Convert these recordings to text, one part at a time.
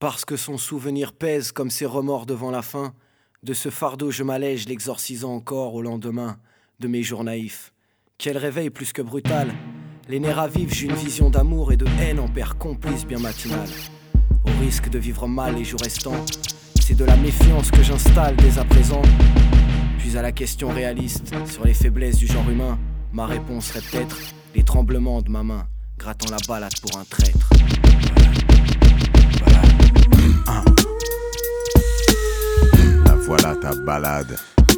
Parce que son souvenir pèse comme ses remords devant la fin, de ce fardeau je m'allège, l'exorcisant encore au lendemain de mes jours naïfs. Quel réveil plus que brutal. Les nerfs ravivent, j'ai une vision d'amour et de haine en père complice bien matinal. Au risque de vivre mal les jours restants, c'est de la méfiance que j'installe dès à présent. Puis à la question réaliste sur les faiblesses du genre humain, ma réponse serait peut-être les tremblements de ma main, grattant la balade pour un traître. La voilà ta balade.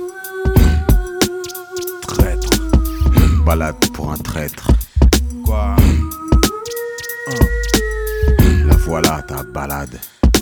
Traître. Balade pour un traître. Quoi? La voilà ta balade.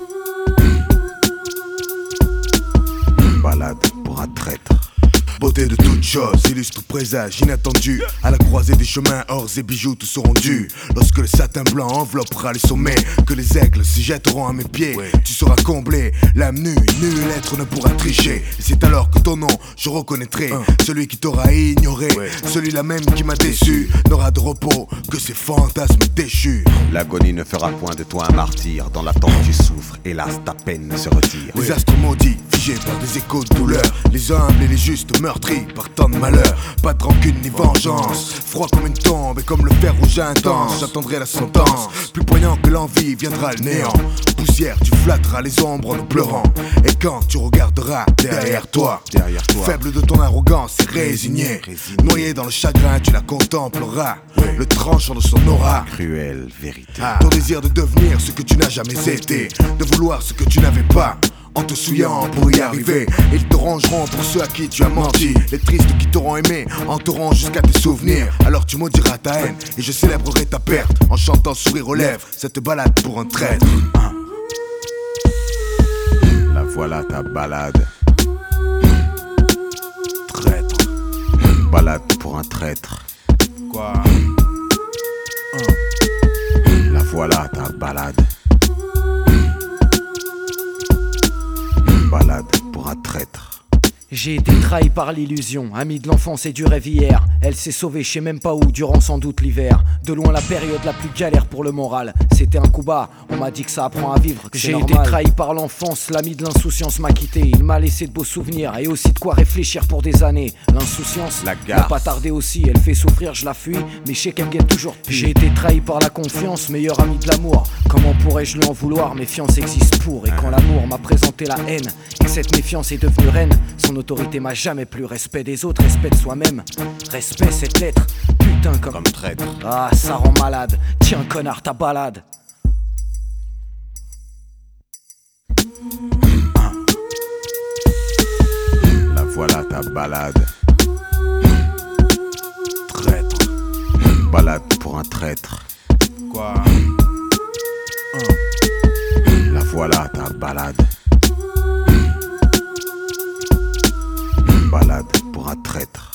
Balade pour un traître. Beauté de toutes choses, illustre présage inattendu. À la croisée des chemins, ors et bijoux tout seront dus. Lorsque le satin blanc enveloppera les sommets, que les aigles s'y jetteront à mes pieds, tu seras comblé, l'âme nue, nul être ne pourra tricher. Et c'est alors que ton nom je reconnaîtrai, celui qui t'aura ignoré, celui-là même qui m'a déçu, n'aura de repos que ses fantasmes déchus. L'agonie ne fera point de toi un martyr. Dans l'attente tu souffres, hélas ta peine ne se retire. Les astres maudits, figés par des échos de douleur, les humbles et les justes meurtris par tant de malheur. Pas de rancune ni vengeance, froid comme une tombe et comme le fer rouge intense. J'attendrai la sentence, plus poignant que l'envie viendra le néant. Poussière, tu flatteras les ombres en nous pleurant. Et quand tu regarderas derrière toi, faible de ton arrogance et résigné, noyé dans le chagrin, tu la contempleras, le tranchant de son aura. Cruelle vérité. Ton désir de devenir ce que tu n'as jamais été, de vouloir ce que tu n'avais pas, en te souillant pour y arriver. Ils te rangeront pour ceux à qui tu as menti. Les tristes qui t'auront aimé hanteront jusqu'à tes souvenirs. Alors tu maudiras ta haine et je célébrerai ta perte en chantant sourire aux lèvres cette balade pour un traître. La voilà ta balade. Traître. Balade pour un traître. Quoi? La voilà ta balade. Balade pour un traître. J'ai été trahi par l'illusion, amie de l'enfance et du rêve hier. Elle s'est sauvée, je sais même pas où, durant sans doute l'hiver. De loin la période la plus galère pour le moral. C'était un coup bas, on m'a dit que ça apprend à vivre, que j'ai été trahi par l'enfance, l'ami de l'insouciance m'a quitté. Il m'a laissé de beaux souvenirs et aussi de quoi réfléchir pour des années. L'insouciance n'a pas tardé aussi, elle fait souffrir, je la fuis, mais je sais qu'elle me guette toujours plus. J'ai été trahi par la confiance, meilleur ami de l'amour. Comment pourrais-je lui en vouloir, méfiance existe pour. Et quand l'amour m'a présenté la haine, et que cette méfiance est devenue reine, son autorité m'a jamais plu. Respect des autres, respect de soi-même. Respect cette lettre, putain comme traître. Ah, ça rend malade. Tiens connard, ta balade. La voilà ta balade. Traître. Balade pour un traître. Quoi? La voilà ta balade. Balade pour un traître.